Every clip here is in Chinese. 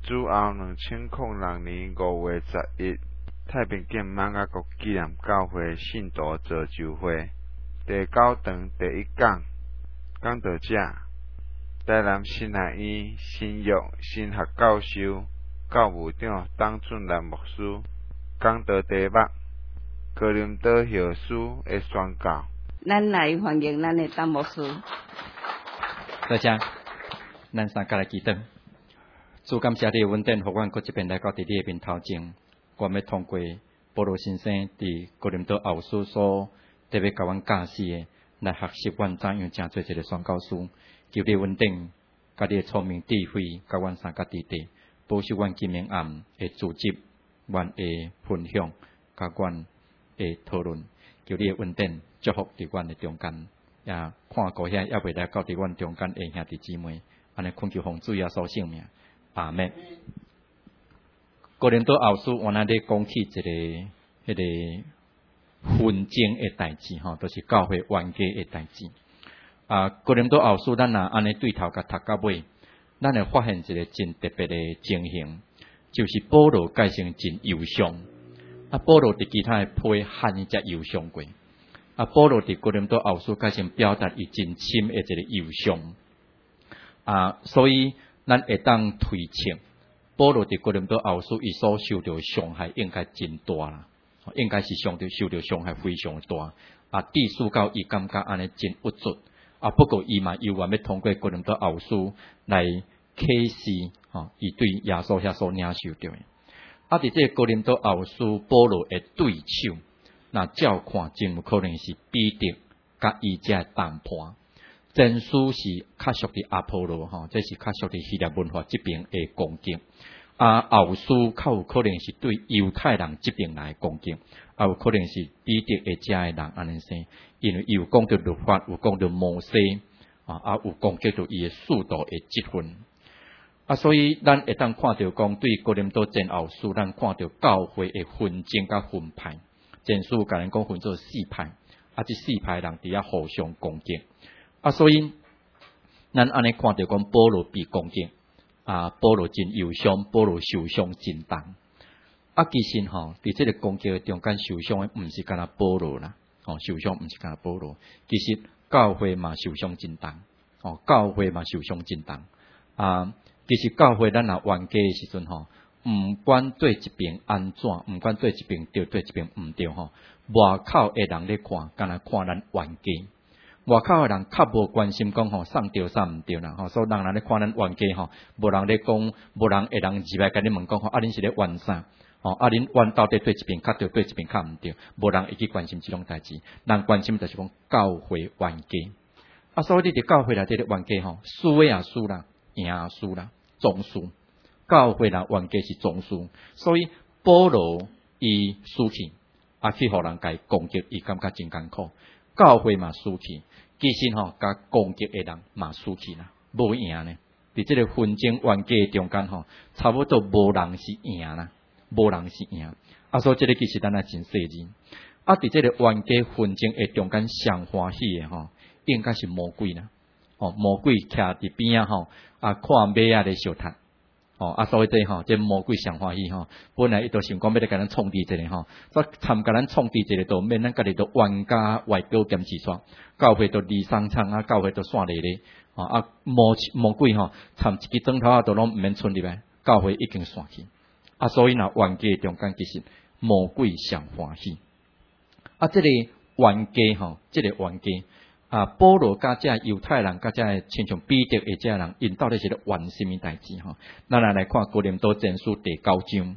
主后2006年5月11日，太平间满雅国纪念教会信徒造就会第9堂第1讲，讲道者台南新学院新约神学教授教务长董俊南牧师，讲道题目哥林多后书的宣告。 咱来欢迎咱的董牧师。 多谢，咱三个来祈祷。主感谢你的稳定，互阮搁一遍来到伫你的面头前，我要通过保罗先生伫哥林多后书所特别甲阮教示的，来学习阮怎样正做一个宣教师。求你稳定，甲你的聪明智慧，甲阮三个弟弟，保守阮今明暗的组织，阮的分享，甲阮的讨论。求你的稳定，祝福伫阮的中间，也看顾遐也未来到伫阮中间的兄弟姊妹，安尼恳求奉主耶稣圣名。阿门。哥林多后书原来咧讲起一个纷争的代志吼，都是教会冤家的代志。哥林多后书咱若安尼对头甲读到尾，咱会发现一个真特别的情形，就是保罗改成真忧伤。保罗伫其他的批罕伊只忧伤过。保罗伫哥林多后书改成表达伊真深的一个忧伤。所以咱会当推测，保罗伫哥林多后书伊所受到伤害应该真大啦，应该是受到伤害非常大。致使到伊感觉安尼真郁卒。不过伊嘛又要通过哥林多后书来启示，伊对耶稣遐所领受到的。伫这哥林多后书，保罗的对手，那照看真有可能是彼得甲伊遮的谈判。真书是较属伫阿波罗这是较属伫希腊文化这边的攻击。后书较有可能是对犹太人这边来攻击，也有可能是彼得的遮的人安尼说，因为伊有讲到律法，有讲到摩西，有攻击到伊的速度的积分。所以咱会当看到讲，对哥林多前后书，咱看到教会的纷争甲分派。前书甲咱讲分做4派，这4派人伫遐互相攻击。所以咱安尼看到讲，保罗被攻击，保罗真忧伤，保罗受伤真重。其实伫这个攻击的中间受伤的，毋是干那保罗啦，受伤毋是干那保罗，其实教会嘛受伤真重，教会嘛受伤真重。其实教会咱若冤家的时阵毋管对一边安怎，毋管对一边对，对一边毋对外口的人咧看，干那看咱冤家。外口的人较无关心讲送对送毋对啦，所以人咧看咱冤家无人咧讲，无人会人入来甲你问讲恁是咧冤啥？恁冤到底对一边较对，对一边较毋对，无人会去关心即种代志。人关心就是讲教会冤家。所以你伫教会内底咧冤家输的也输啦，赢也输啦，总输。教会人冤家是总输，所以保罗伊输去，去互人家攻击，伊感觉真艰苦。教会嘛输去。其实甲攻击的人嘛输去啦，无赢呢。伫这个纷争冤家中间差不多无人是赢啦，无人是赢。所以这个其实咱也真细致。伫这个冤家纷争的中间上欢喜的应该是魔鬼啦。魔鬼徛伫边看马仔咧相踢。所以这魔鬼上欢喜本来伊都想讲要来甲咱创治一个所以参甲咱创治一个，都免咱家己都冤家外表兼治煞，教会都离sang苍教会都散咧咧魔鬼参一支砖头都拢毋免存入来，教会已经散去。所以若冤家中间其实魔鬼上欢喜。这个冤家这个冤家。保罗甲遮犹太人甲遮亲像彼得的遮人，因到底是咧冤什么代志咱来看哥林多前书第9章。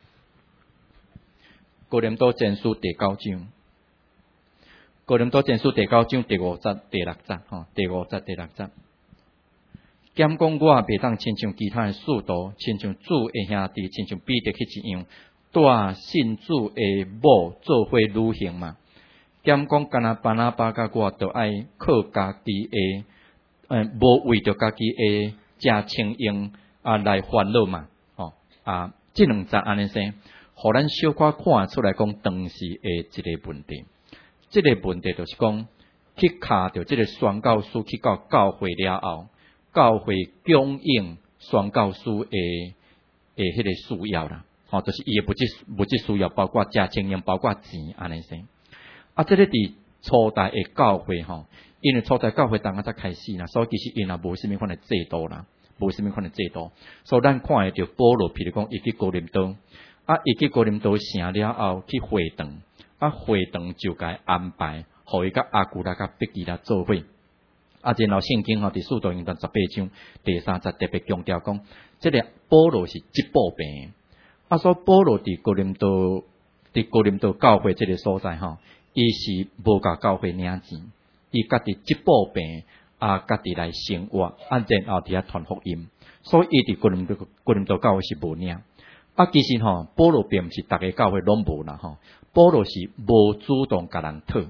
哥林多前书第9章。哥林多前书第9章第5节第6节第5节第6节。兼讲我袂当亲像其他的使徒，亲像主的兄弟，亲像彼得迄一样，带信主的某做伙旅行嘛。兼讲干那巴拿巴甲我都爱靠家己的，无为着家己的正清用来烦恼嘛，这两节安尼说，互咱小可看出来讲当时的一个问题。这个问题就是讲，去卡着这个宣教师去到教会了后，教会供应宣教师的迄个需要啦，就是伊诶物质需要，包括食清用，包括钱安尼先。这个伫初代诶教会因为初代教会当才开始啦，所以其实因也无啥物款诶制度啦，无啥物款诶制度，所以咱看会着保罗，譬如讲伊去哥林多，伊去哥林多城了后去会堂，会堂就该安排，互伊甲阿古拉甲毕基拉做伙。然后圣经伫使徒行传18章第30特别强调讲，这个保罗是急步病。所以保罗伫哥林多教会这个所在伊是无甲教会领钱，伊家己急步病家己来生活，然后伫遐传福音。所以伊伫哥林多教会是无领。其实保罗并毋是逐个教会拢无啦保罗是无主动甲人讨。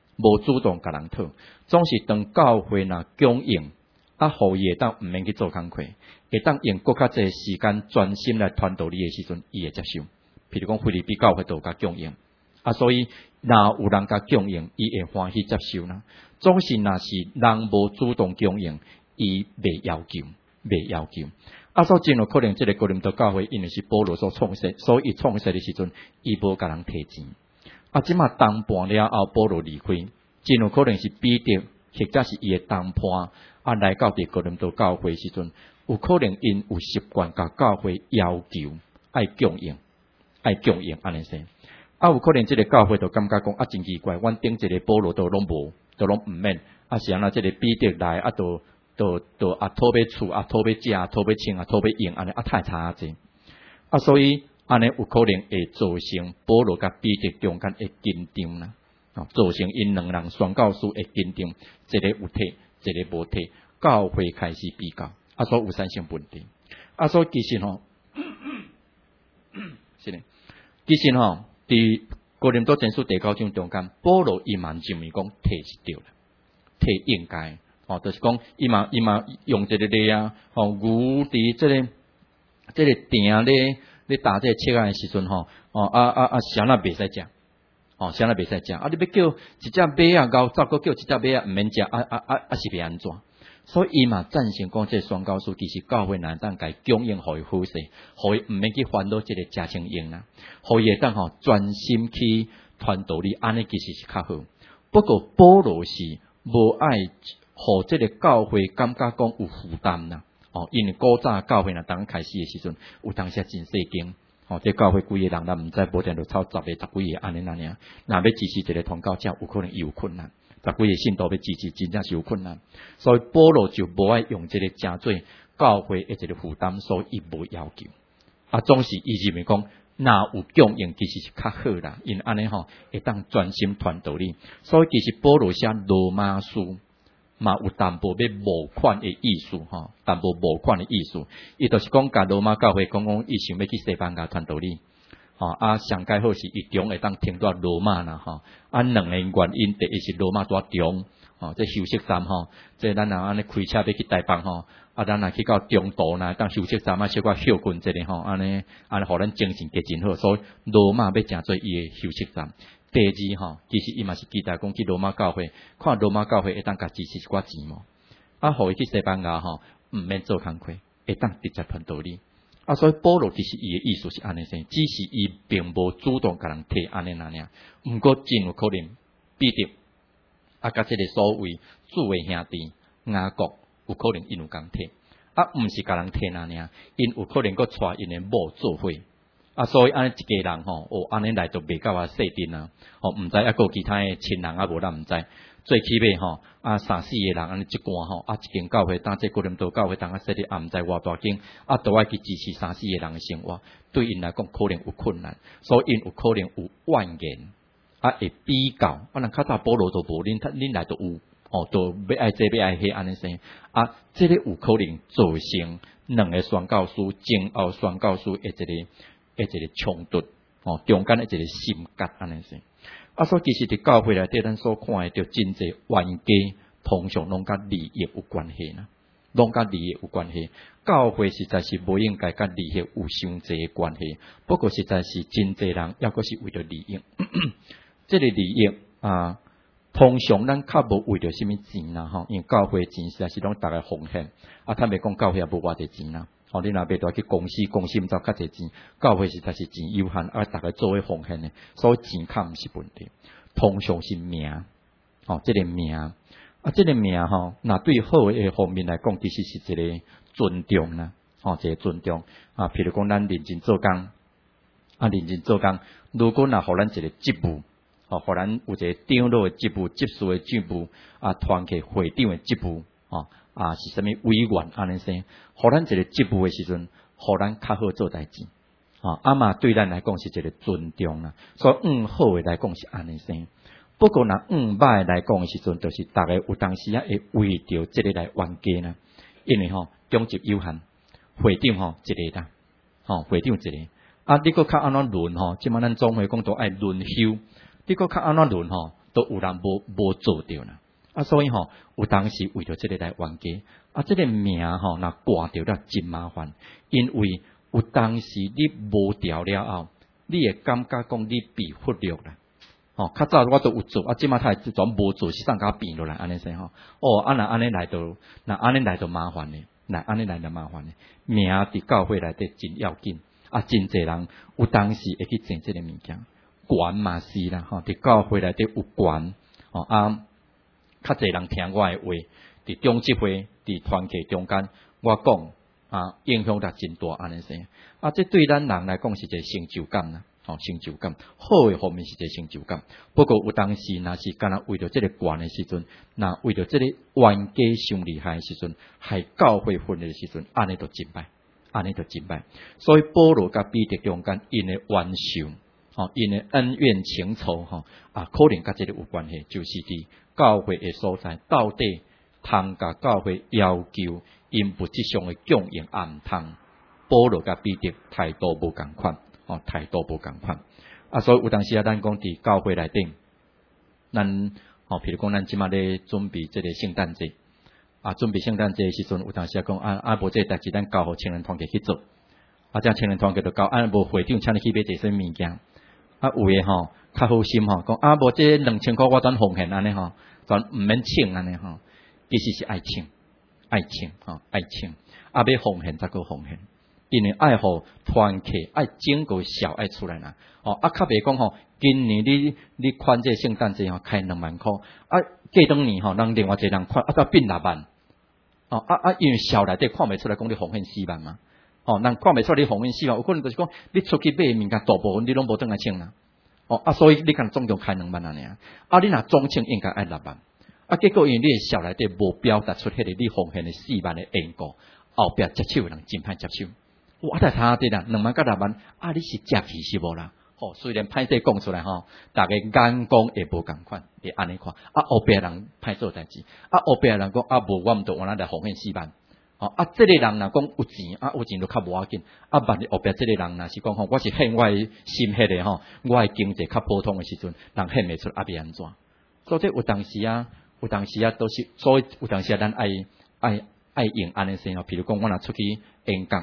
总是当教会若供应，互伊会当毋免去做工课，会当用更较侪时间专心来传道理的时阵，伊会接受。譬如讲，腓立比教会都有甲供应，所以若有人甲供应，伊会欢喜接受啦。总是若是人无主动供应，伊袂要求。所以真有可能这个哥林多教会因为是保罗所创设，所以伊创设的时阵，伊无甲人摕钱。即马当半了后，保罗离开，真有可能是彼得，或者是伊的同伴来到伫哥林多教会时阵，有可能因有习惯甲教会要求爱供应安尼先。有可能这个教会就感觉讲真奇怪，阮顶一个保罗都拢无，都拢毋免，是安那这个彼得来都讨要厝讨要食讨要穿讨要用安尼太差济所以。安尼有可能会造成保罗甲彼得中间会紧张啦，造成因两人宣教士会紧张，一个有体，一个无体，教会开始比较，所以有产生问题。所以其实是呢，其实伫哥林多前书第9章中间，保罗伊嘛认为讲体是对啦，体应该，就是讲伊嘛用这个例牛伫这个店咧。你打这个切的时阵啥那袂使食，啥那袂使食。你要叫一只马牛走，个叫一只马毋免食，是袂安怎？所以伊嘛赞成讲，这宣教士其实教会难当该供应互伊好势，互伊毋免去烦恼这个食清用啦，互伊会当专心去传道理，安尼其实是较好。不过保罗是无爱互这个教会感觉讲有负担啦。因为古早教会当开始的时阵，有当时真细间，这教会几个人咱毋知无定就超10个、10几个安尼那样，若要支持一个传教者，有可能有困难，10几个信徒要支持，真正是有困难。所以保罗就无爱用这个诚做教会的一个负担，所以伊无要求。总是伊认为讲，若有供应其实是较好啦，因安尼会当专心传道理。所以其实保罗写罗马书。嘛有淡薄要募款的意思淡薄募款的意思，伊就是讲甲罗马教会讲伊想要去西班牙传道理，上介好是伊中会当听到罗马啦两个原因，第一是罗马多中，这休息站这咱若安尼开车要去台北咱若去到中途呢，当休息站小可休困一下安尼互咱精神加真好，所以罗马要诚做伊的休息站。第二其实伊嘛是期待讲去罗马教会，看罗马教会会当甲支持一寡钱互伊去西班牙毋免做工课，会当直接传道理。所以保罗其实伊的意思是安尼先，只是伊并无主动甲人摕安尼那样。毋过真有可能彼得甲这个所谓主的兄弟雅各有可能因有共摕，毋是甲人摕那样，因有可能佫带因的某做伙。所以安尼一家人安尼来都袂够细阵毋知还有其他的亲人无咱毋知。最起码3、4个人安尼一贯一间教会，当这哥林多教会当设立，毋知偌大间都爱去支持3、4个人的生活，对因来讲可能有困难，所以因有可能有怨言会比较。人较早保罗都无，恁来都有都要爱这要爱迄安尼生这个有可能造成两个宣教士前后宣教士一个冲突中间一个心结安尼生。所以其实伫教会内底，咱所看的就真侪冤家，通常拢甲利益有关系啦，拢甲利益有关系。教会实在是无应该甲利益有伤侪的关系，不过实在是真侪人抑阁是为着利益。这个利益通常咱较无为着什么钱啦因为教会钱实在是拢大概奉献，坦白讲教会也无偌侪钱啦你若要带去公司毋知较侪钱，教会实在是钱有限，大家做伙奉献的，所以钱较毋是问题，通常是名，这个名。这个名若对好的方面来讲，其实是一个尊重啦，一个尊重譬如讲咱认真做工，认真做工，如果互咱一个职务，互咱有一个长老的职务、执事的职务，团契会长的职务，是啥物委员安尼说，互咱一个职务的时阵，互咱较好做代志，嘛对咱来讲是一个尊重啦，所以好的来讲是安尼说。不过歹来讲的时阵，就是大家有当时会为着这个来冤家啦，因为中职有限，会长一个啦，会长一个，你搁较安怎轮即摆咱总会讲都爱轮休，你搁较安怎轮都有人无做着啦，所以有当时为着这个来冤家，这个名若挂着了真麻烦，因为有当时你无调了后，你会感觉讲你被忽略啦。较早我都有做，即马他全无做，是上甲变落来安尼说若安尼来到麻烦咧，安尼来就麻烦咧。名伫教会内底真要紧，真侪人有当时会去争这个物件，权嘛是啦，伫教会内底有权，较侪人听我的话，伫中集会、伫团契中间，我讲影响力真大安尼说，这对咱人来讲是一个成就感啦。成就感，好的方面是一个成就感。不过有当时若是干那为着这个权的时阵，为着这个冤家伤厉害的时阵，害教会分裂的时阵，安尼就真歹。所以保罗甲彼得中间因的冤仇，因的恩怨情仇，可能甲这个有关系，就是伫教会的所在，到底通甲教会要求因物质上的供应毋通，保罗甲彼得态度无共款。态度无共款，所以有当时咱讲伫教会内底，咱譬如讲咱即马咧准备这个圣诞节，准备圣诞节的时阵，有当时讲无这代志，咱交互青年团契去做，这青年团契就交无会长请你去买一些物件，有诶较好心讲无这2000块我转奉献安尼转毋免请安尼其实是爱请，要奉献才够奉献。因为爱互团契爱整个小爱出来啦，较袂讲今年你款这圣诞节开2万块，过当年人另外一个人款才变6万，因为小内底看袂出来讲你奉献4万嘛，人看袂出来你奉献4万，有可能就是讲你出去买物件大部分你拢无转来请啦，所以你敢总共开2万尔，你若总请应该爱6万，结果因为你的小内底无表达出迄个你奉献的4万的缘故，后壁接手的人真歹接手。我在他对啦，2万甲6万，你是接去是无啦？虽然歹势讲出来大家眼光会无共款，会安尼看。后壁人歹做代志，后壁人讲无我毋着往来奉献4万。这个人若讲有钱，有钱就较无要紧。万一后壁这个人若是讲我是献我的心血的我的经济较普通的时阵，人献袂出，要安怎？所以有当时都是，所以有当时咱爱用安尼说譬如讲我若出去演讲。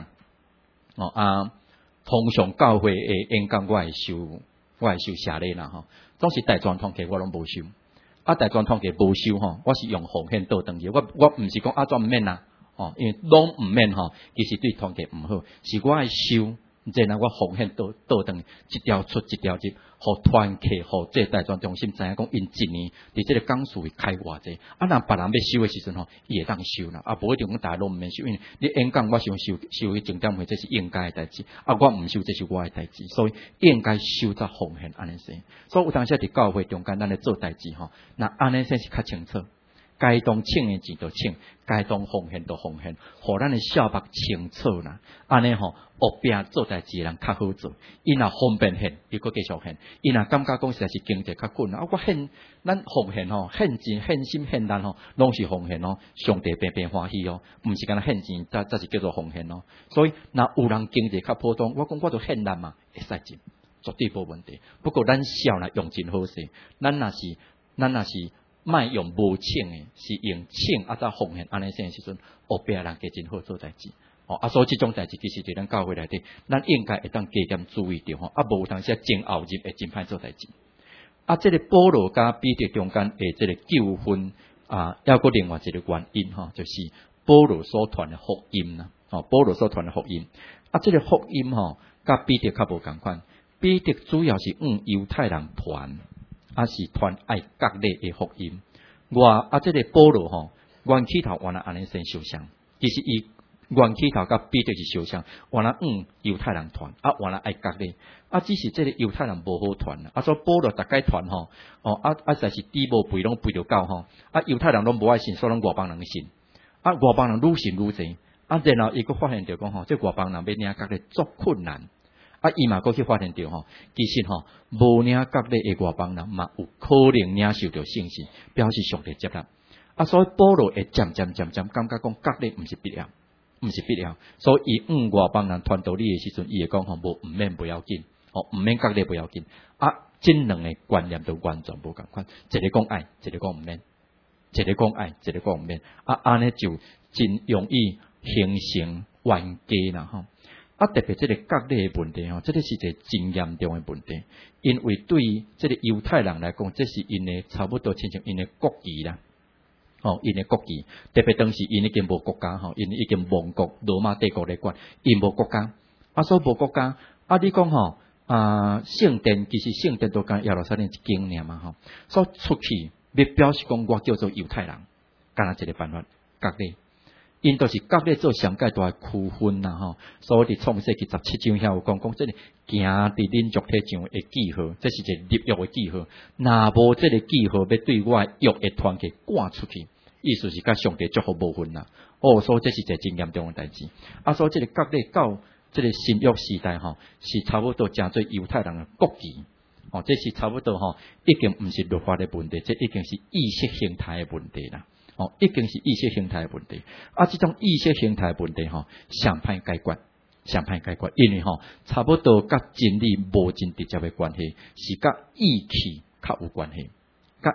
通常教会的演讲我会收谢礼啦总是大专团契我拢无收，大专团契无收我是用奉献倒转去，我毋是讲专毋免啦，因为拢毋免其实对团契毋好，是我爱收。这我奉献倒转一条出一条入，互团契，互这大专中心知影讲，因一年伫这个讲师会开偌济，若别人要收的时阵伊会当收啦，无一定讲大家拢毋免收，因为你演讲我想收去重点会，这是应该的代志，我毋收这是我的代志，所以应该收则奉献安尼说，所以有当时伫教会中间咱咧做代志那安尼说是较清楚。该当请的钱就请，该当奉献就奉献，互咱的小目清楚啦。安尼后壁做代志人较好做，伊若方便献，伊搁继续献；伊若感觉讲实在是经济较困难，我献咱奉献献钱、献心、献力拢是奉献上帝平平欢喜毋是干那献钱，才是叫做奉献所以若有人经济较普通，我讲我就献力嘛，会使进，绝对无问题。不过咱小啦用真好势，咱若是。卖用无请的，是用请再奉献安尼些时阵，后壁人加真好做代志。所以这种代志其实伫咱教会内底，咱应该会当加减注意着无有当时真后入会真歹做代志。这个保罗甲彼得中间的这个纠纷，还有另外一个原因就是保罗所传的福音啦。 保罗所传的福音。这个福音甲彼得较无共款。彼得主要是犹太人传，是传爱各类的福音。这个保罗原起头原来安尼先受伤，其实伊原起头甲彼得是受伤，原来犹太人传，原来爱各类，只是这个犹太人无好传所以保罗逐概传实在是底无背拢背着到犹太人拢无爱信，所以拢外邦人信，外邦人愈信愈济，然后伊佫发现着讲这外邦人要领各类足困难。伊嘛佫去发现着其实无领各类的外邦人嘛有可能领受着圣事，表示上帝接纳。所以保罗会渐渐感觉讲各类毋是必要，所以伊外邦人传道理的时阵，伊会讲毋免不要紧，毋免各类不要紧。这两个观念都完全无共款，一个讲爱，一个讲毋免，一个讲爱，一个讲毋免。安尼就真容易形成冤家啦特别这个各类的问题这个是一个真严重的问题，因为对于这个犹太人来讲，这是因的差不多亲像因的国旗啦，因的国旗，特别当时因已经无国家因已经亡国，罗马帝国来管，因无国家，所以无国家，你讲圣殿其实圣殿都讲耶路撒冷一间尔嘛所以出去要表示讲我叫做犹太人，干一个办法，各类。因都是各类做上界大区分所以伫创世记17章遐有讲这个行伫恁族体上的记号，这是一个立约的记号。若无这个记号，要对我约的团契赶出去，意思是甲上帝祝福无分啦。所以这是一个真严重的代志。所以这个各类到这个新约时代是差不多真做犹太人的国旗。这是差不多已经毋是律法的问题，这已经是意识形态的问题啦。已经是意识形态的问题。这种意识形态的问题上歹解决，因为差不多甲真理无真直接的关系，是甲意气较有关系，甲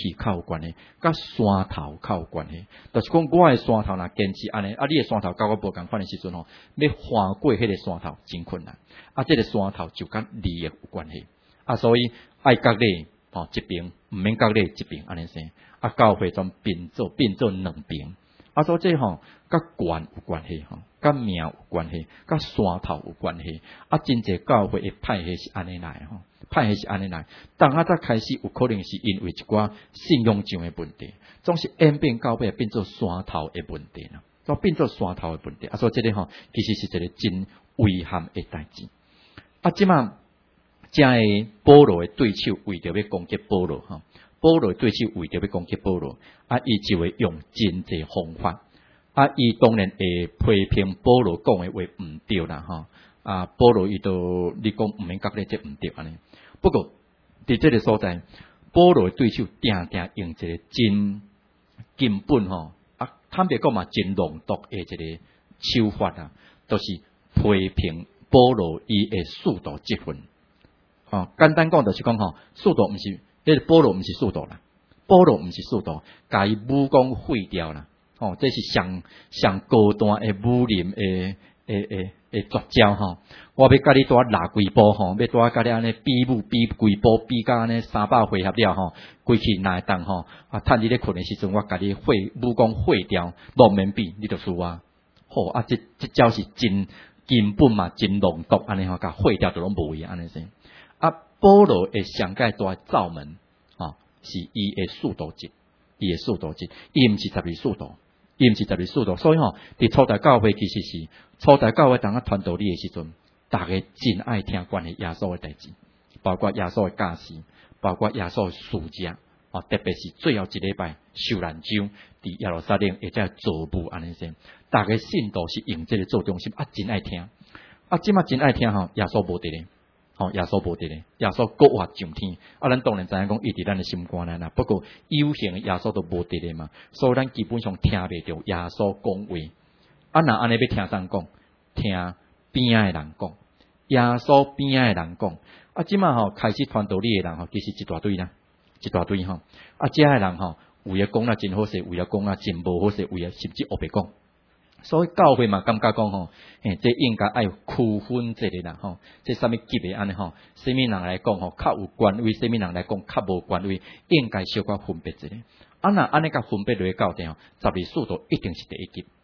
山头较有关系。就是讲我的山头若坚持安尼，你的山头甲我无共款的时阵要翻过迄个山头真困难。这个山头就甲利益有关系。所以爱各类一边，毋免各类一边安尼生。教会中并做两边，所以这甲权有关系甲名有关系，甲山头有关系。真济教会的派系是安尼来当再开始有可能是因为一寡信用上的问题，总是演变教会变做山头的问题啦，都变做山头的问题。所以这个其实是一个真危险的代志。即马正的保罗的对手为着要攻击保罗保罗对手为着要攻击保罗，伊就会用真济方法，伊当然会批评保罗讲的话毋对啦保罗伊都你讲毋免各类这毋对安尼。不过伫这个所在，保罗的对手定定用一个真根本坦白讲嘛，真浓毒的一个手法就是批评保罗伊的使徒积分。简单讲就是讲使徒毋是。保罗毋是使徒啦，保罗毋是使徒，甲伊武功废掉啦。这是上高端的武林的绝招我要甲你多拉几步要多甲你安尼比武比几步比甲安尼300回合了规气哪会当趁你咧困的时阵，我甲你武功废掉，无免比你就输这招是真根本嘛，真浓毒安尼甲废掉就拢无去安尼先。保罗的上界大罩门是伊的使徒节，伊毋是12使徒，所以伫初代教会其实是初代教会当传道理的时阵，大家真爱听关于耶稣的代志，包括耶稣的教示，包括耶稣的事迹特别是最后一礼拜受难周伫耶路撒冷会再做舞安尼先，大家信徒是用这个做中心真爱听即马真爱听耶稣无伫咧。耶稣无伫咧，耶稣国话上天。咱当然知影讲，伊伫咱的心肝内啦。不过有形的耶稣都无伫咧嘛，所以咱基本上听袂着耶稣讲话。若安尼要听谁讲？听边仔的人讲，耶稣边仔的人讲。即马开始传道理的人其实一大堆啦，一大堆遮的人有诶讲真好势，有诶讲真无好势，有诶甚至黑白讲。所以教会嘛，感觉讲这应该爱区分这个啦这什么级别安尼什么人来讲较有权威，什么人来讲较无权威，应该小可分别一下。若安尼甲分别落到底12使徒一定是第一级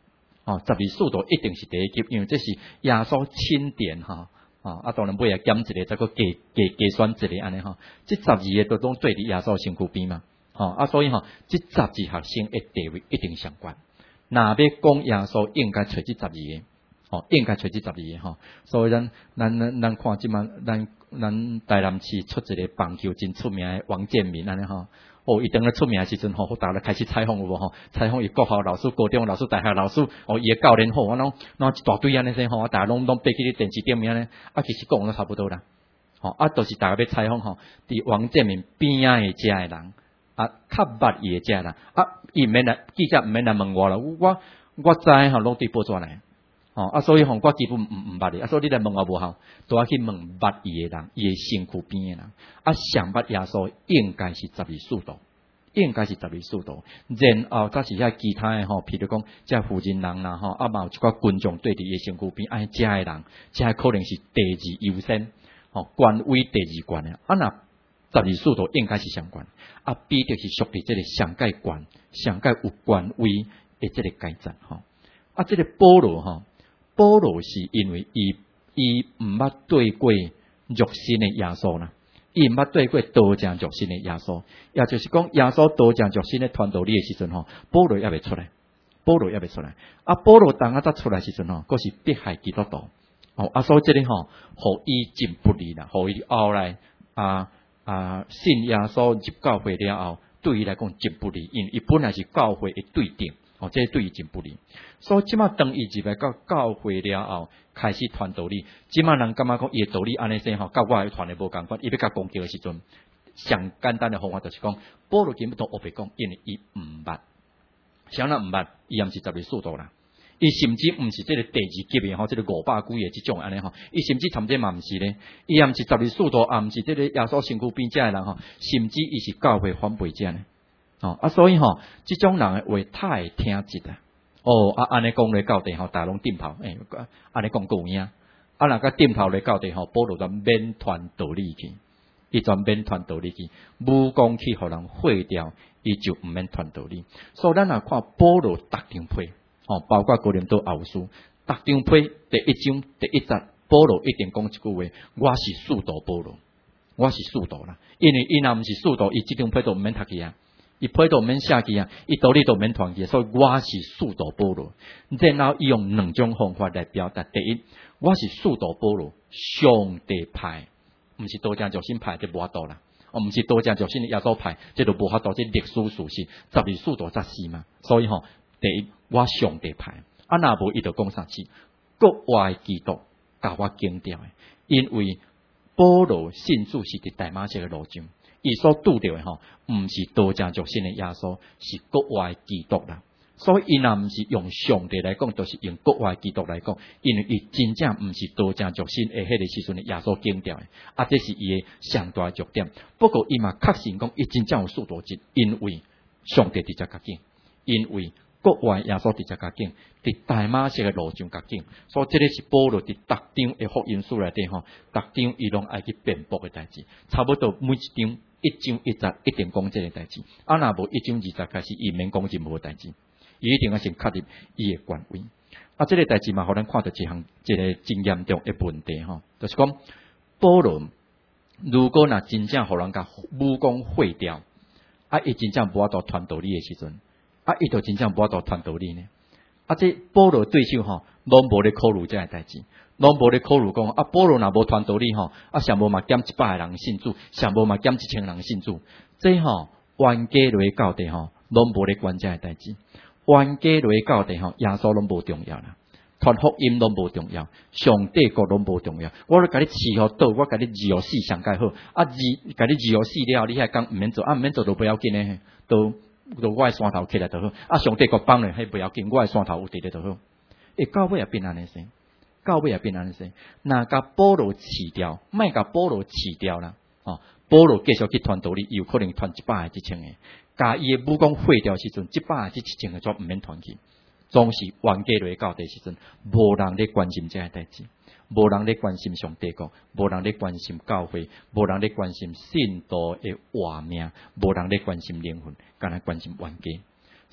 12使徒一定是第一级，因为这是耶稣钦点当然尾也减一个，再个加选一个安尼这12个都拢对伫耶稣身躯边嘛，所以这12学生的地位一定相关。若要讲耶稣，应该找这12个，应该找这12个所以咱看即满，咱台南市出一个棒球真出名的王建民安尼伊当咧出名的时阵大家开始采访有无采访伊国校老师、高中老师、大学老师，伊的教练我拢一大堆安尼些大家拢爬去电视顶面咧，其实讲了差不多啦，都是大家要采访伫王建民边仔的遮的人，较捌伊的遮人，伊毋免来记者毋免来问我啦，我知拢对报纸来。所以我基本唔捌你，所以你来问我无效，都要去问捌伊的人，伊的身躯边的人。上捌耶稣应该是12使徒，应该是12使徒。然后则是遐其他的譬如讲，遮负责人啦嘛有一寡群众对伫伊身躯边，遮的人，遮可能是第二优先，官位第二关的。若12使徒应该是相关，彼得是属于这个上界官、上界有官位的这个阶层这个保罗是因为伊毋捌对过肉身的耶稣啦，伊毋捌对过道成肉身的耶稣，也就是讲耶稣道成肉身的传道理的时阵保罗也未出来，保罗当才出来时阵佫是迫害基督徒所以这个互伊进不利啦，互伊后来信耶稣入教会了后，对伊来讲真不利，因为伊本来是教会的对顶。这对伊真不利，所以即马当伊入来到教会了后，开始传道理。即马人感觉讲伊的道理安尼说甲我的传的无共款。伊要甲攻击的时阵，上简单的方法就是讲，保罗根本都学袂讲，因为伊毋捌。谁人毋捌？伊也毋是12使徒啦。伊甚至毋是这个第二级的这个500几个这种安尼伊甚至参这嘛毋是咧。伊也毋是12使徒，也毋是这个耶稣身躯边遮的人甚至伊是教会反背者呢。所以这种人的话太听质啦。安尼讲咧到底大家拢点头，安尼讲够影。若甲点头咧到底保罗就免传道理去，伊就免传道理去，武功去互人毁掉，伊就毋免传道理。所以咱若看保罗逐张批，包括哥林多后书，逐张批第一章第一节，保罗一定讲一句话：我是使徒保罗，我是使徒啦。因为伊若毋是使徒，伊即张批都毋免读去啊。伊批都免写去伊道理都免传去，所以我是使徒保罗。然后伊用两种方法来表达：第一，我是使徒保罗，上帝派，毋是道成肉身派，这无法度啦。毋是道成肉身的耶稣派，这就无法度，这历史事实，12使徒才是嘛。所以第一，我上帝派，若无伊就讲啥事，国外基督甲我惊掉的，因为保罗信主是伫大马色的路上。伊所拄着的毋是道成肉身的耶稣，是国外基督啦。所以伊若毋是用上帝来讲，就是用国外基督来讲，因为伊真正毋是道成肉身的迄个时阵的耶稣经掉的，这是伊的上大的弱点。不过伊嘛确信讲，伊真正有使徒质，因为上帝伫遮较紧，因为国外耶稣伫遮较紧，伫大马色的路上较紧。所以这个是保罗伫逐章的福音书内底逐章伊拢爱去辩驳的代志，差不多每一章。一章一节一定讲这个代志，若无一章二节开始，伊免讲任何代志，伊一定要先确立伊的权威。这个代志嘛，互咱看到一个真严重的问题就是讲保罗如果若真正互人甲武功毁掉，伊真正无法度传道理的时阵，伊就真正无法度传道理呢。这保罗对手拢无咧考虑这个代志。拢无咧考虑讲保罗若无传道理上无嘛减100个人信主，上无嘛减1000人信主，这冤家落到底拢无咧管这个代志，冤家落到底耶稣拢无重要啦，传福音拢无重要，上帝国拢无重要。我咧甲你伺候倒，我甲你自由死上介好，甲你自由死了，你遐讲毋免做，毋免做都不要紧咧，都我的山头起来就好，上帝国帮咧，迄不要紧，我的山头有伫咧就好。到尾也变安尼生。到尾也变安尼说，若甲保罗弃掉，莫甲保罗弃掉啦。保罗继续去传道理，有可能传100个、1000个，甲伊的武功废掉时阵，100个、1000个就毋免传去，总是冤家落到底时阵，无人咧关心这个代志，无人咧关心上帝国，无人咧关心教会，无人咧关心信徒的活命，无人咧关心灵魂，干来关心冤家。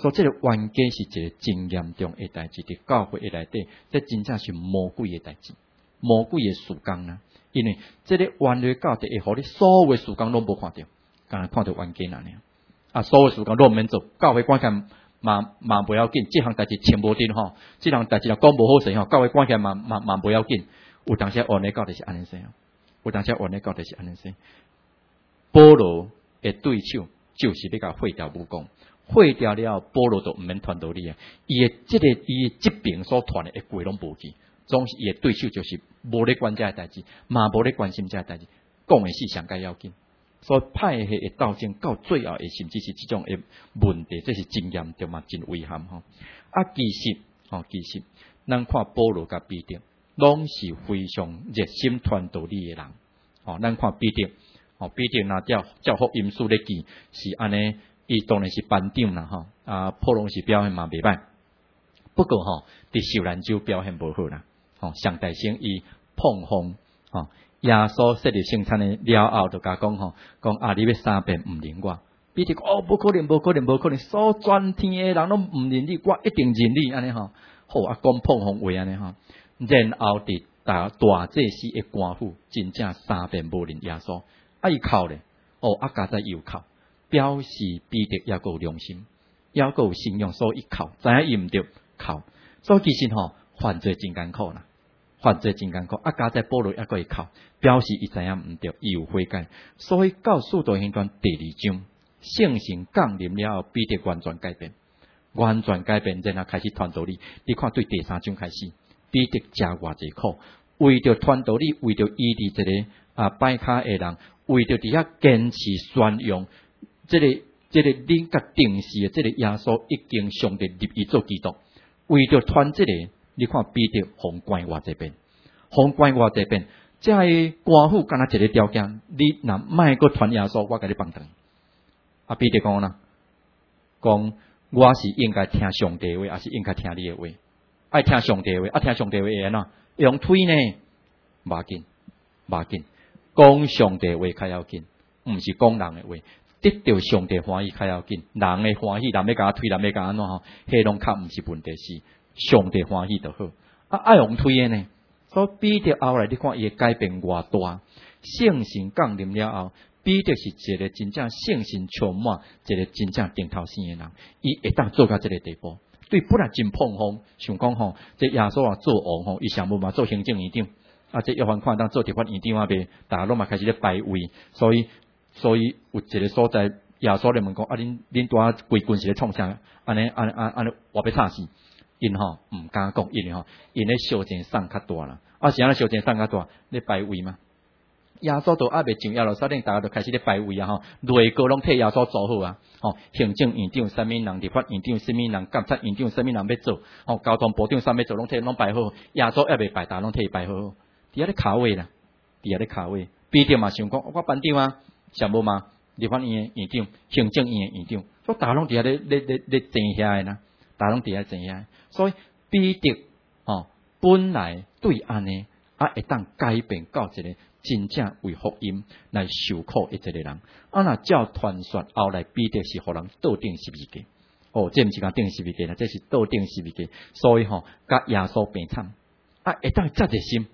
所以这个冤家是一个真严重的代志，伫教会的内底，这真正是魔鬼的代志，魔鬼的事工啦。因为这个冤家到底会互你所有的事工拢无看到，敢若看到冤家那样。啊，所有事工拢毋免做，教会管起来嘛不要紧，这项代志千无定吼，这项代志若讲无好势吼，教会管起来嘛不要紧。有当时冤家到底是安尼说，有当时冤家到底是安尼说。保罗的对手就是要甲毁掉武功，毁掉了后，保罗就毋免传道理啊。伊的这边所传的话拢无去，总是伊的对手就是无咧管这个代志，嘛无咧关心这个代志，讲的是上该要紧。所以派系的斗争到最后，甚至是这种的问题，这是真严重嘛，真危险吼。啊，其实，咱看保罗甲彼得，拢是非常热心传道理的人。哦，咱看彼得，彼得那照福音书咧记是安尼，伊当然是班长啦吼。啊，普通是表现嘛袂歹，不过伫受难州表现无好啦。上大声伊碰风，耶稣设立圣餐的了后，就甲讲讲啊，你要3遍毋认我。彼得讲无可能，所全天的人拢毋认你，我一定认你安尼吼。好啊，讲碰风话安尼吼。然后伫大祭司的官府真正3遍无认耶稣，啊伊哭咧，加在又哭，表示彼得也够良心，也够有信仰，所以哭，知影伊毋对哭，所以其实犯罪真艰苦啦。犯罪真艰苦，加在保罗也会哭，表示伊知影毋对，伊有悔改。所以到使徒行传第2章，圣神降临了后，彼得完全改变，然后开始传道理。你看对第3章开始，彼得吃偌济苦，为着传道理，为着医治这个摆骹的人，为着伫遐坚持宣扬这个恁甲定死的这个耶稣已经上帝立伊做基督，为着传这个。你看彼得封关偌济遍，这个官府敢若一个条件，你若卖个传耶稣，我甲你放长。啊，彼得讲啦，讲我是应该听上帝的话，还是应该听你的话？爱听上帝的话，听上帝的话会安怎？用推呢？无要紧，讲上帝的话较要紧，毋是讲人的话。得到上帝欢喜较要紧，人的欢喜，人要甲我推，人要甲安怎迄拢较毋是问题是。上帝欢喜就好，爱用推的呢。所以彼得后来你看伊改变偌大，圣神降临了后，彼得是一个真正圣神充满，一个真正顶头生的人，伊会当做到这个地步。对本来真碰风，想讲这耶稣做王伊想无嘛做行政院长，这约翰看当做地方院长袂，大家拢嘛开始咧排位，所以有一个所在，耶稣咧问讲恁拄规军是咧创啥？安尼我要吵死。因毋敢讲，因为因咧小钱送较大啦，是安尼小钱送较大，咧排位嘛。耶稣都还未上耶路撒冷，大家都开始咧排位啊内阁拢替耶稣做好啊，行政院长、啥物人、立法院长、啥物人、监察院长、啥物人要做，交通部长啥要做，拢替拢排好。耶稣还未排，大家拢替伊排好。伫遐咧卡位啦，彼得嘛想讲，我班长啊，想无嘛，立法院院长、行政院院长，所以大家拢伫遐咧争遐诶啦。大家拢伫遐怎样？所以彼得本来对安尼会当改变到一个真正为福音来受苦的一个人。若照传说后来彼得是互人倒顶十字架，这毋是讲顶十字架啦，这是倒顶十字架。所以甲耶稣平惨，会当遮侪心，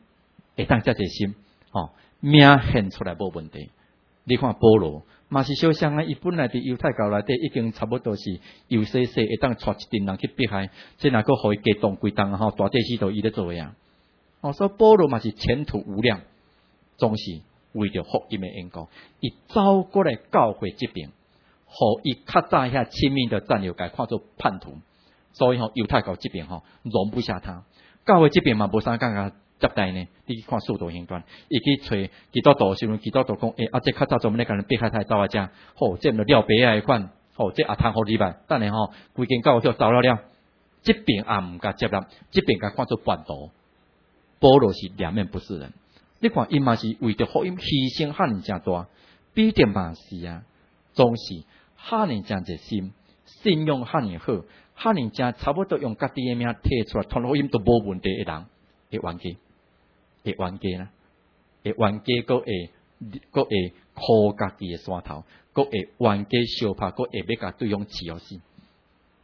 命献出来无问题。你看保罗。嘛是小像伊本来伫犹太教内底已经差不多是幼细会当带一群人去迫害，这若个互伊激动规动大祭司都伊咧做呀。所以保罗嘛是前途无量，总是为着福音的缘故，伊走过来教会这边，互伊较早遐亲密的战友改看作叛徒，所以犹太教这边容不下他，教会这边嘛无啥感觉。接待呢？你去看速度行端，伊去找基督徒时阵，基督徒讲，这较早做咩咧？甲人逼害太走啊？遮，这毋着廖白啊款，这也通互你吧？等下规间教会叫走了，这边也毋甲接纳，这边甲看做叛徒。保罗是两面不是人，你看伊嘛是为着福音牺牲遐尼诚大，彼得嘛是啊，总是遐尼诚热心，信用遐尼好，遐尼诚差不多用家己的命摕出来传福音都无问题的人，会冤家。会冤家啦，佫会靠家己的山头，佫会冤家相拍，佫会要甲对方饲死。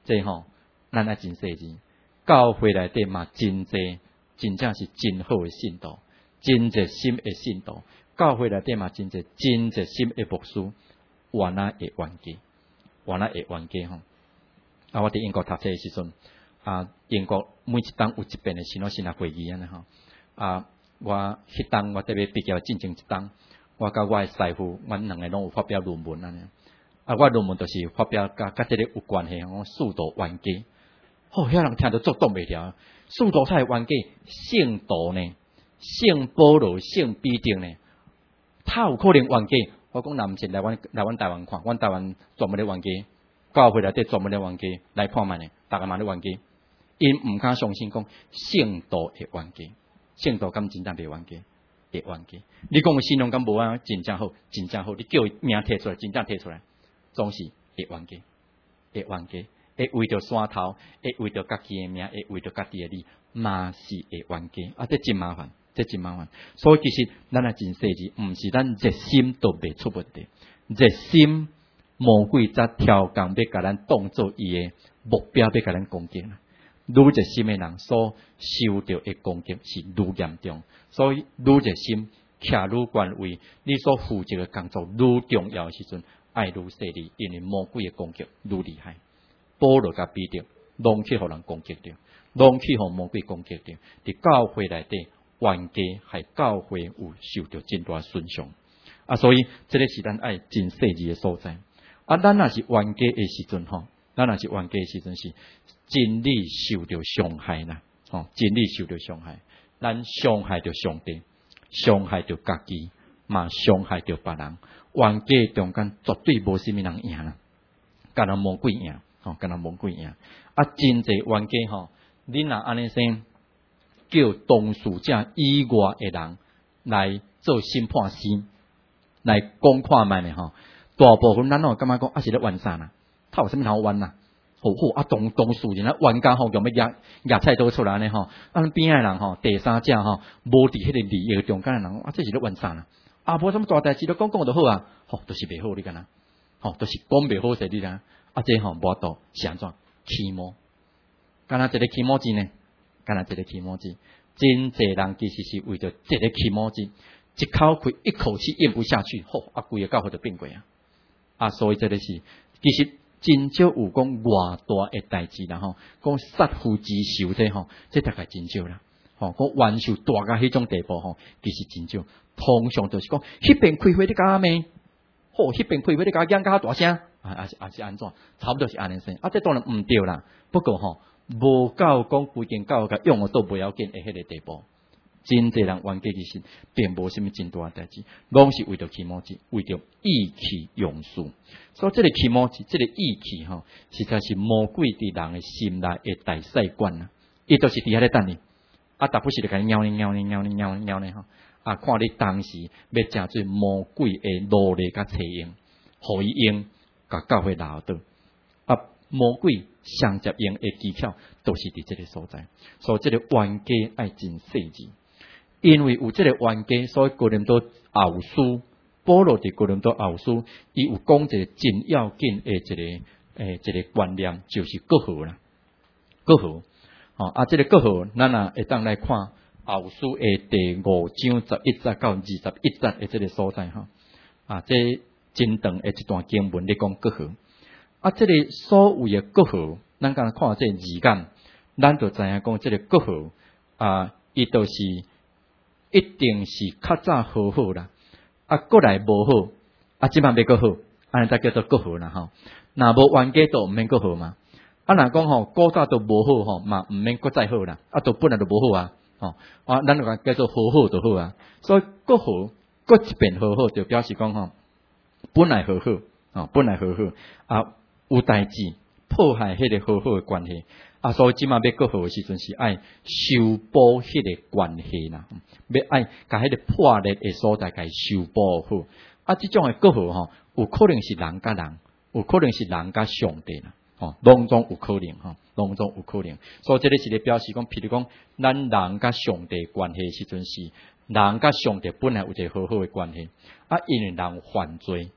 这咱爱真细致。教会内底嘛真济，真正是真好的信徒，真热心的信徒。教会内底嘛真济真热心的牧师，原来会冤家，原来会冤家我伫英国读册的时阵，英国每一档有一遍的新老会议我迄档我特别比较进前一档，我甲我的师父，阮两个拢有发表论文我论文就是发表甲这个有关系，四道冤家。遐人听着作动袂了，四道才冤家，圣徒呢，圣保罗、圣彼得呢，他有可能冤家。我讲若毋是来阮台湾看，阮台湾专门咧冤家，教会内底专门咧冤家，来看卖呢，大家嘛咧冤家，因毋敢相信讲圣徒会冤家，圣徒敢真正袂冤家，会冤家。你讲信用敢无真正好，真正好，你叫伊名摕出来，真正摕出来，总是会冤家，会冤家。会为着山头，会为着家己的名，会为着家己的利，嘛是会冤家这真麻烦，这真麻烦。所以其实咱也真细致，毋是咱热心都袂出问题，热心魔鬼则挑工要甲咱当做伊的目标，要甲咱攻击啦。愈热心的人所受到的攻击是愈严重，所以愈热心，徛愈权威，你所负责的工作愈重要的时阵，爱愈细致，因为魔鬼的攻击愈厉害。保罗甲彼得拢去互人攻击着，拢去互魔鬼攻击着。伫教会内底冤家，害教会有受到真大损伤。所以这个是咱爱真细致的所在。咱若是冤家的时阵咱若是冤家的时阵是真理受到伤害啦，真理受到伤害，咱伤害着上帝，伤害着家己，嘛伤害着别人。冤家中间绝对无啥物人赢啦，干那魔鬼赢。敢若魔鬼赢真侪冤家你若安尼先叫当事者以外的人来做审判师，来讲看卖呢大部分咱感觉讲是咧冤啥啦，他有啥物好冤啦？当事人冤家叫要压菜刀出来呢边仔人第三者无伫迄个利益中间的人这是咧冤啥啦？无什么大代志都讲就好都是袂好你敢若都是讲袂好势你啦。这无度是安怎起毛？敢若一个起毛子呢？敢若一个起毛子，真侪人其实是为着这个起毛子，一口气一口气咽不下去，规个教会就变过所以这个是其实真少有讲偌大的代志啦讲杀父之仇这大概真少啦讲冤仇大到迄种地步其实真少，通常都是讲迄边开会你甲咩？迄边开会你甲讲甲大声。是安怎？差不多是安尼先。这当然毋对啦。不过无够讲规间教甲用都不要紧的迄个地步。真侪人冤家其实并无什么真大代志，拢是为着起毛子，为着意气用事。所以这个起毛子，这个意气实在是魔鬼伫人的心内的大赛官啦。伊就是伫遐咧等你，逐不是就甲你鸟呢看你当时要诚做魔鬼的努力甲采用，互伊用。甲教会老倒魔鬼上接用的技巧都是伫这个所在，所以这个冤家爱真细致，因为有这个冤家，所以哥林多后书保罗伫哥林多后书，伊有讲一个真要紧的一个观念，就是国号啦，国号这个国号，咱会当来看后书的第5章11节到21节的这个所在这真长的一段经文咧讲国号这个所谓的国号，咱刚才看这字眼，咱就知影讲这个国号伊就是一定是较早好好啦过来无好即摆要国好，安尼才叫做国号啦若无冤家都毋免国号嘛若讲古早都无好嘛毋免国再好啦都本来就无好咱就叫做好好就好所以国号国一遍好好就表示讲本来好好本来好好有代志破坏迄个好好的关系所以即马要国好的时阵是爱修补迄个关系啦，要爱甲迄个破裂的所在甲修补好即种的国好有可能是人甲人，有可能是人甲上帝啦拢总有可能拢总有可能，所以这个是咧表示讲，譬如讲咱人甲上帝关系的时阵是人甲上帝本来有一个好好的关系因为人犯罪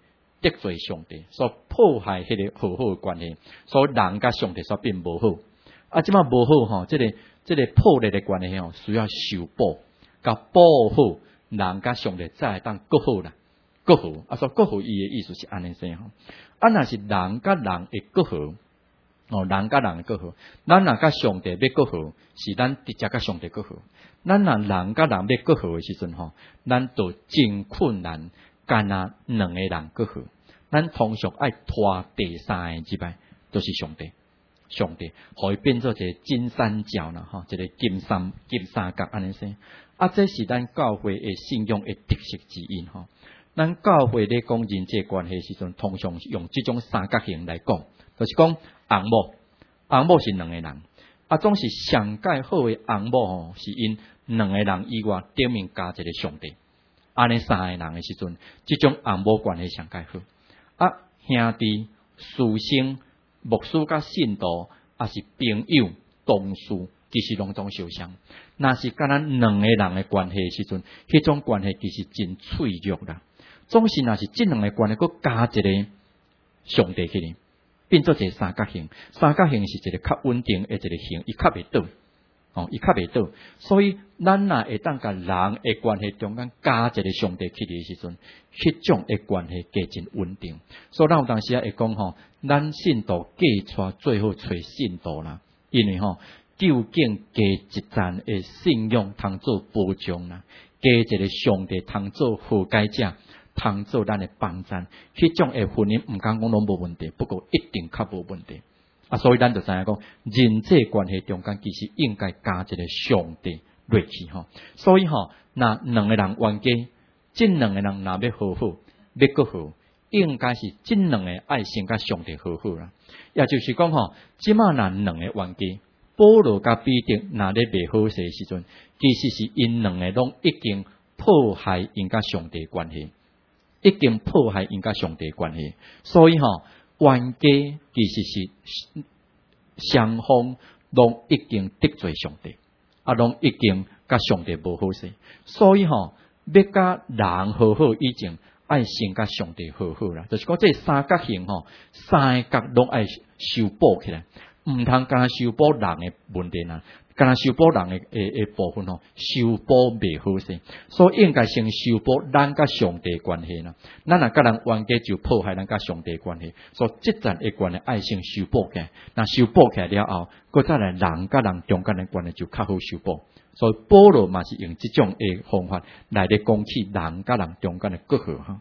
得罪上帝，所破坏迄个和好的关系，所以人甲上帝所变无好。啊，即马无好吼，即个破裂的关系吼，需要修补，甲保好，人甲上帝才会当更好啦，更好。啊，所以更好伊的意思是安尼说吼。啊，若是人甲人会更好，人甲人会更好，咱若甲上帝要更好，是咱直接甲上帝更好。咱若人甲人要更好的时阵吼，咱就真困难，干那两个人更好。咱通常爱拖第三个入来，就是上帝。上帝，互伊变做一个金三角啦，吼，一个金三角安尼说。啊，这是咱教会的信仰的特色之一吼。咱教会咧讲人际关系时阵，通常用这种三角形来讲，就是讲翁某是两个人，啊，总是上介好的翁某吼，是因两个人以外顶面加一个上帝，安尼三个人的时阵，这种翁某关系上介好。啊，兄弟、师生、牧师甲信徒，也是朋友、同事，其实拢总相像。若是甲咱两个人的关系的时阵，迄种关系其实真脆弱啦。总是若是这两个关系，佮加一个上帝起哩，变做一个三角形。三角形是一个较稳定的一个形，伊较袂倒，伊较袂倒。所以咱若会当甲人的关系中间加一个上帝起哩的时阵，迄种的关系加真稳定。所以咱有当时会讲吼，咱信徒嫁娶最好找信徒啦，因为吼究竟加一层的信仰通做保障啦，加一个上帝通做和解者。通做咱的帮衬，迄种的婚姻毋敢讲拢无问题，不过一定较无问题。啊，所以咱就知影讲，人际关系中间其实应该加一个上帝落去吼。所以吼，那两个人冤家，这两个人若要和好，要搁好，应该是这两个爱先甲上帝和好啦。也就是讲吼，即马若两个冤家，保罗甲彼得若咧袂好势的时阵，其实是因两个拢已经破坏因甲上帝关系。已经破坏因甲上帝关系，所以吼，冤家其实是双方拢已经得罪上帝，啊，拢已经甲上帝无好势，所以吼，要甲人和好以前，爱先甲上帝和好啦。就是讲这三角形吼，三个角拢爱修补起来，毋通干修补人的问题啦。干修补人的部分吼，修补袂好势，所以应该先修补咱甲上帝关系啦。咱若甲人冤家就破坏咱甲上帝关系，所以即层的关系爱先修补起来。那修补起来了后，佮再来人甲人中间的关系就较好修补。所以保罗嘛是用即种的方法来咧讲起人甲人中间的隔阂哈。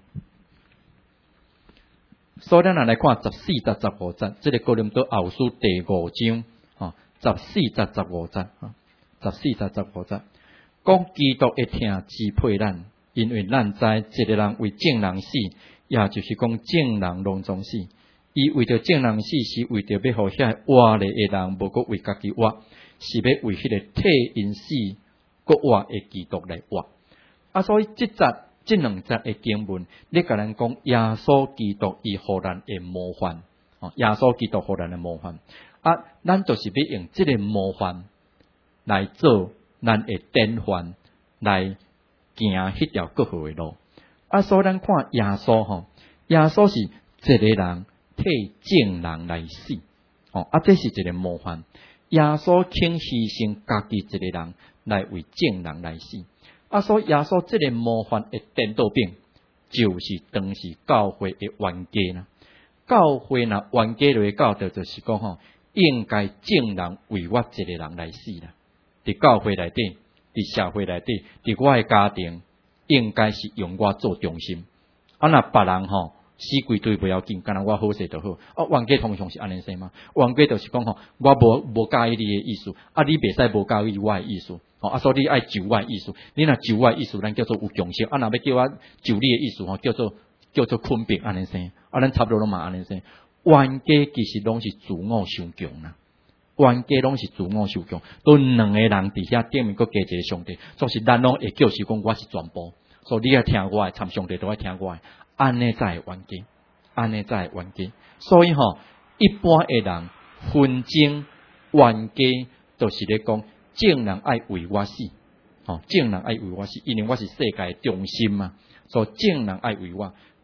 所以咱来看14节、15节，这个哥林多后书第5章。14节、15节，14节、15节，讲基督会听支配咱，因为咱知一个人为正人死，也就是讲正人拢总死。伊为着正人死，是为着要互遐活咧的人，无过为家己活，是要为迄个替因死、国活的基督来活。啊，所以这两节的经文，你甲咱讲耶稣基督伊互咱的模范，耶稣基督互咱的模范。啊，咱就是要用这个模范来做咱的典范，来行迄条更好的路。啊，所以咱看耶稣吼，耶稣是一个人替正人来死，啊，这是一个模范。耶稣肯牺牲家己一个人来为正人来死。啊，所以耶稣这个模范的颠倒饼，就是当时教会的冤家啦。教会若冤家落教导，就是讲吼。应该正人为我一个人来死啦！伫教会内底，伫社会内底，伫我的家庭，应该是用我做中心。啊，若别人吼死规堆不要紧，干那我好势就好。啊，冤家通常是安尼说嘛？冤家就是讲吼，我无介意你的意思，啊，你袂使无介意我的意思，啊，所以你爱就我的意思。你若就我的意思，咱叫做有共识。啊，若要叫我就你的意思，吼，叫做分别安尼说。啊，咱差不多拢嘛安尼说。冤家其实拢是自我伤强啦，冤家拢是自我伤强，都两个人伫遐顶面，佮加一个上帝，就是咱拢会叫是讲我是全部，所以你爱听我的，参上帝都爱听我的，安尼才会冤家，安尼才会冤家。所以吼，一般的人纷争冤家，就是咧讲正人爱为我死，正人爱为我死，因为我是世界的中心嘛，所以正人爱为我。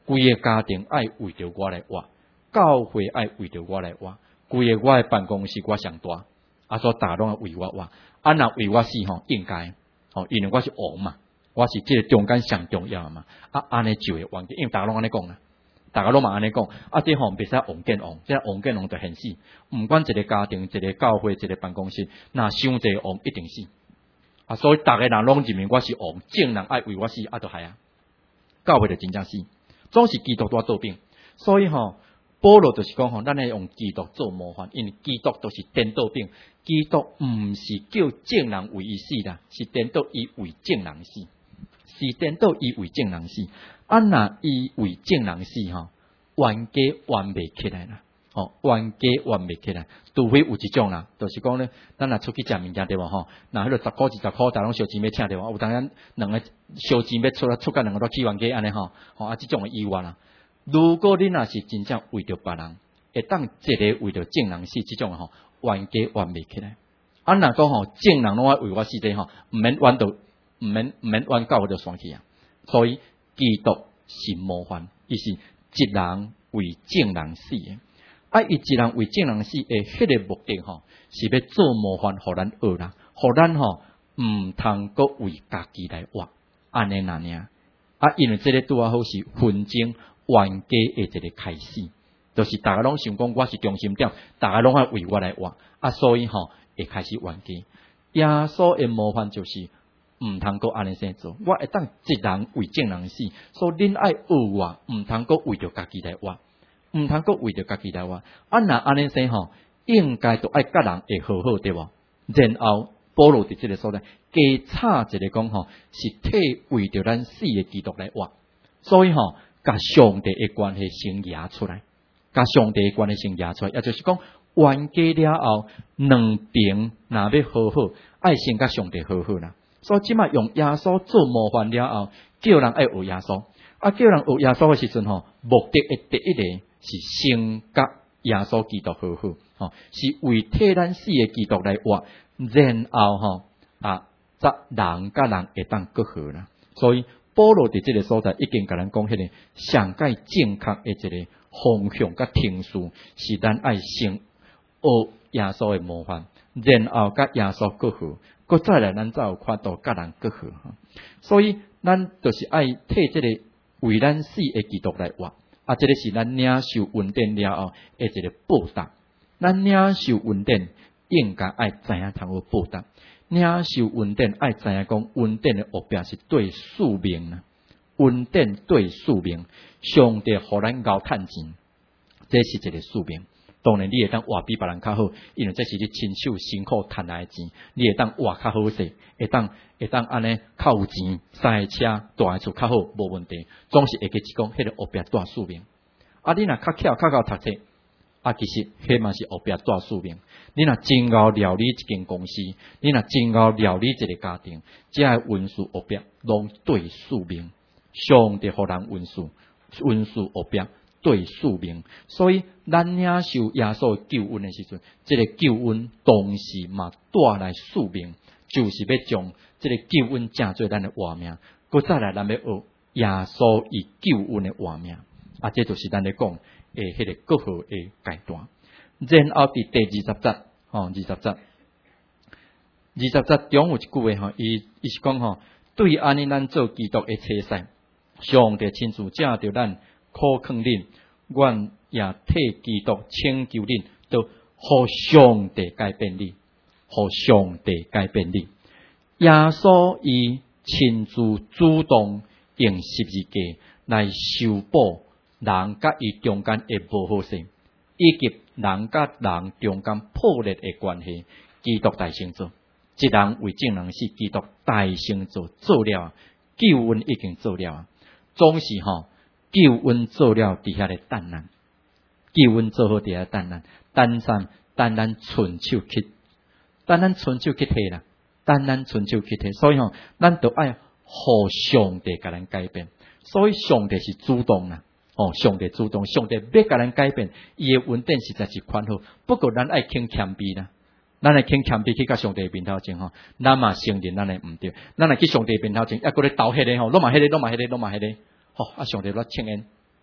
规个家庭爱为着我来活，教会爱为着我来活，规个我的办公室我上大，所以大家拢为我活。若为我死应该，因为我是王嘛，我是这个中间上重要嘛，安尼就会完结，因为大家拢安尼讲啦。大家拢嘛安尼讲，这袂使王见王，这王见王就现死。毋管一个家庭、一个教会、一个办公室，若伤一个王一定死。所以大家人拢认为我是王，正人爱为我死，就害啊。教会就真正死，总是基督在做兵。所以保罗就是讲咱要用基督做模范，因为基督都是颠倒兵，基督毋是叫正人为伊死啦，是颠倒伊为正人死。是颠倒伊为正人死，若伊为正人死冤家冤袂起来啦，冤家冤袂起来，除非有一种啦，就是讲咧，咱若出去食物件对无若迄个10块20块，大家拢烧钱要请对无？有当然两个烧钱要出甲两个都起冤家安尼即种诶意外啦。如果你若是真正为着别人，会当一个为着正人死，即种冤家冤袂起来。若讲正人拢爱为我死者毋免冤到。毋免冤教就算去啊，所以基督是模范，伊是一人为正人死诶。伊一人为正人死诶，迄个目的是要做模范，互咱学啦，互咱毋通阁为家己来活，安尼那尔。因为这个拄好是纷争冤家诶一个开始，就是大家拢想讲我是中心点，大家拢爱为我来活，所以会开始冤家。耶稣诶模范就是。毋通阁安尼生做，我会当一人为正人死，所以恁爱学我，毋通阁为着家己来活，毋通阁为着家己来活。若安尼生应该都爱甲人会好好对无？然后保罗伫即个所在加插一个讲是替为着咱死诶基督来活，所以甲上帝诶关系先压出来，甲上帝诶关系先压出来，也就是讲冤家了后，两边若要好好，爱先甲上帝好好啦。所以即摆用耶稣做模范了后，叫人爱学耶稣。叫人学耶稣诶时阵目的诶第一个是先甲耶稣基督好好，是为替咱死诶基督来活，然后则人甲人会当更好啦。所以保罗伫即个所在已经甲咱讲迄个上界正确诶一个方向甲程序，是咱爱先学耶稣诶模范，然后甲耶稣更好。搁再来，咱才有看到甲人更好。所以咱就是爱替这个为咱死的基督来活。这个是咱领受恩典了后的一个报答。咱领受恩典应该爱知影通好报答。领受恩典爱知影讲恩典的目标是对宿命啦。恩典对宿命，上帝互咱熬趁钱，这是一个宿命。当然，你会当活比别人较好，因为这是你亲手辛苦赚来的钱，你会当活较好势，会当安尼较有钱，三个车大厝较好，无问题。总是会去讲，迄个后壁大宿命。你若较巧读册，其实迄嘛是后壁大宿命。你若真熬料理一间公司，你若真熬料理一个家庭，这个运数后壁拢对宿命。上帝互人运数后壁。对宿命，所以咱领受耶稣救恩的时阵，这个救恩同时嘛带来宿命，就是要将这个救恩正做咱的活命。搁再来，咱要学耶稣以救恩的活命，这就是咱咧讲诶，迄个更好诶阶段。然后伫第20节，20节中有一句话伊是讲对安尼咱做基督诶车赛，上帝亲自借着咱。可劝恁，阮也替基督请求恁，都互上帝改变你，互上帝改变你。耶稣伊亲自主动用十字架来修补人甲伊中间的无好势，以及人甲人中间破裂的关系。基督大成做，一人为正人死，基督大成做了，救恩已经做了，总是救恩做了伫遐咧等咱，救恩做好伫遐等咱，等咱伸手去摕啦，等咱伸手去摕，所以咱都爱互上帝甲咱改变，所以上帝是主动啦，上帝主动，上帝要甲咱改变，伊诶恩典实在是宽厚，不过咱爱肯谦卑啦。咱来肯谦卑去甲上帝面头前咱嘛承认咱诶毋对，咱来去上帝面头前，还搁咧斗迄个，拢嘛迄个，上帝要请恩，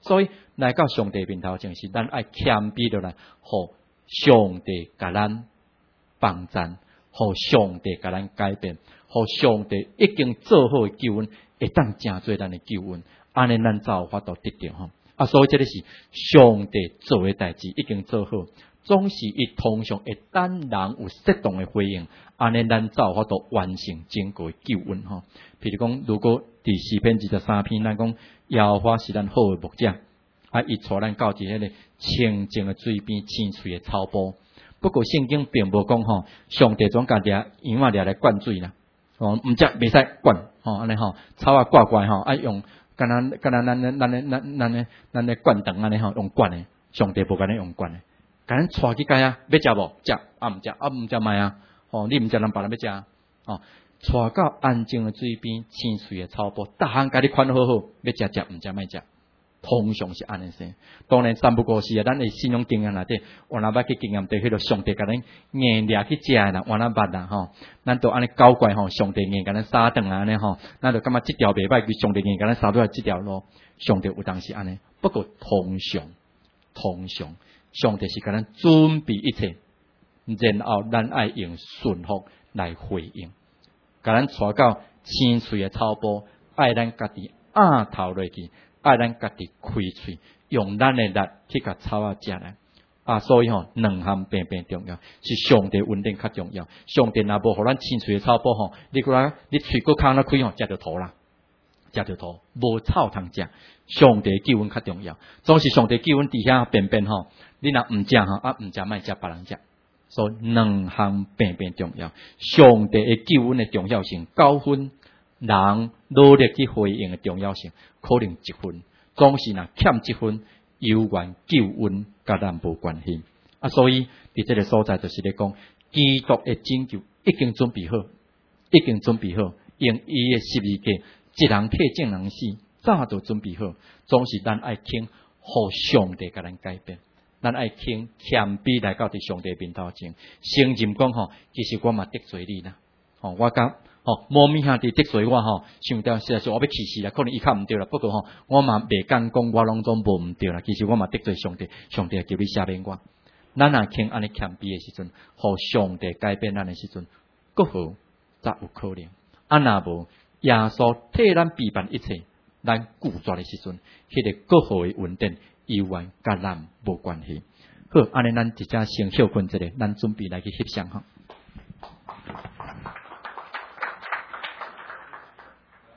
所以来到上帝面头前是咱爱谦卑落来，互上帝甲咱帮助，互上帝甲咱改变，互上帝已经做好的救恩，会当成做咱的救恩，安尼咱才有法度得到吼。所以这个是上帝做的代志已经做好，总是伊通常会等人有适当的回应，安尼咱才有法度完成整个的救恩吼。譬如讲，如果第四篇23篇，咱讲耶和华是咱好的牧者，伊带咱到伫迄个清净的水边、青翠的草坡。不过圣经并无讲吼，上帝总家掠羊仔掠来灌水啦，毋则袂使灌吼，安尼吼，草啊挂怪吼，用敢若咱咧灌肠安尼吼，用灌的，上帝无甲咱用灌的，甲咱带去解啊，要食无？食毋食卖啊，你毋食人别人要食带到安静的水边、青翠的草坡，逐项甲你款好好，要食毋食卖食。通常是安尼生，当然三不五时啊，咱的信用经验内底，我若捌去经验到迄个上帝甲咱硬掠去食的啦，我若捌啦吼，咱都安尼搞怪吼，上帝硬甲咱撒顿啊安尼吼，咱就感觉即条袂歹，上帝硬甲咱撒倒来即条路，上帝有当时安尼，不过通常，上帝是甲咱准备一切，然后咱爱用顺服来回应，甲咱带到青翠的草坡，爱咱家己压头落去。爱咱家己开喙，用咱的力去甲草啊食来所以两项并重要，是上帝稳定较重要。上帝若无互咱青翠的草坡你过来，你喙骨空那开食着土啦，食着土，无草通食。上帝救恩较重要，总是上帝救恩伫遐便你若毋食毋食卖食别人食。所以两项并重要，上帝的救恩的重要性9分。人努力去回应的重要性，可能1分，总是若欠1分，有缘救恩甲咱无关系。所以伫这个所在就是咧讲，基督的拯救已经准备好，用伊的十字架，一人替众人死，早就准备好。总是咱爱听，互上帝甲咱改变，咱爱听谦卑来到伫上帝面头前，承认讲其实我嘛得罪你啦，我甲。无物下伫得罪我想到实在是我要气死啦，可能伊较毋对啦。不过我嘛袂敢讲我拢总无毋对啦。其实我嘛得罪上帝，上帝叫你赦免我。咱若肯安尼谦卑的时阵，互上帝改变咱的时阵，佫好才有可能。若无耶稣替咱避办一切，咱拒绝的时阵，迄个佫好的稳定，永远甲咱无关系。好，安尼咱直接先休困一下，咱准备来去翕相